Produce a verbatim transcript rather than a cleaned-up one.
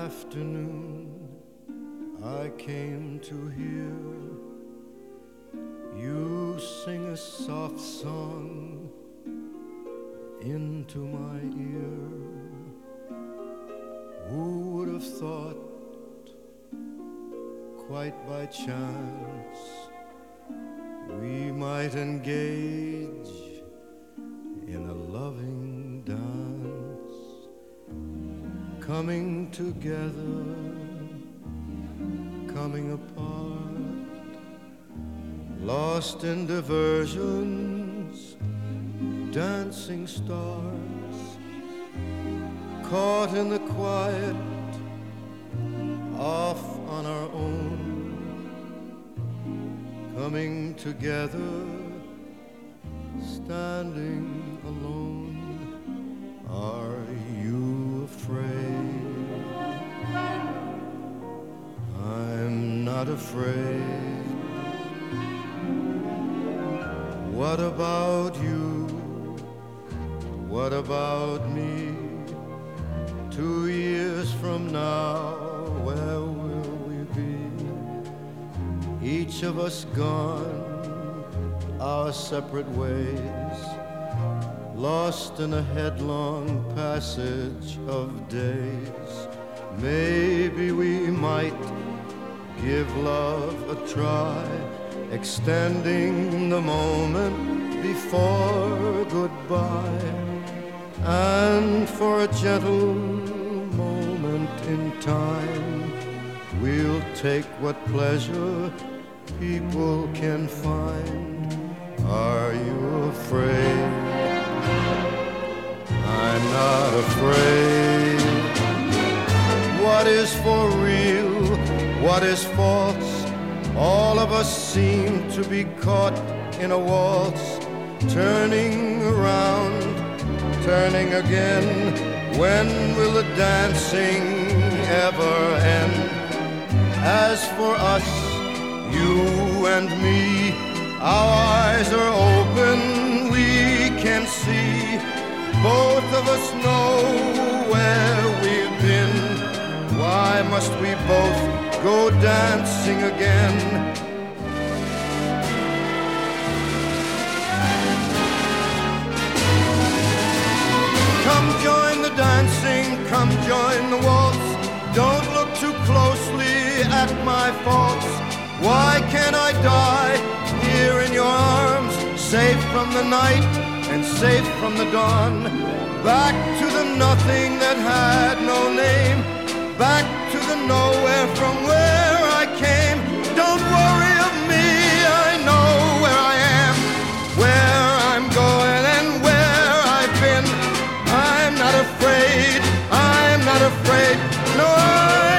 afternoon I came to hear you sing a soft song into my ear. Who would have thought, quite by chance, we might engage in a loving dance, coming together, coming apart, lost in diversions, dancing stars, caught in the quiet, off on our own, coming together, standing alone. Are you afraid? I'm not afraid. What about you? What about me? Two years from now, where will we be? Each of us gone our separate ways, lost in a headlong passage of days. Maybe we might give love a try, extending the moment before goodbye. And for a gentle moment in time, we'll take what pleasure people can find. Are you afraid? I'm not afraid. What is for real? What is false? All of us seem to be caught in a waltz, turning around, turning again. When will the dancing ever end? As for us, you and me, our eyes are open, we can see. Both of us know where we've been. Why must we both go dancing again? Come join the dancing, come join the waltz. Don't look too closely at my faults. Why can't I die here in your arms, safe from the night and safe from the dawn? Back to the nothing that had no name, back to the nowhere from where I came. Don't worry of me, I know where I am, where I'm going and where I've been. I'm not afraid, I'm not afraid, no, I'm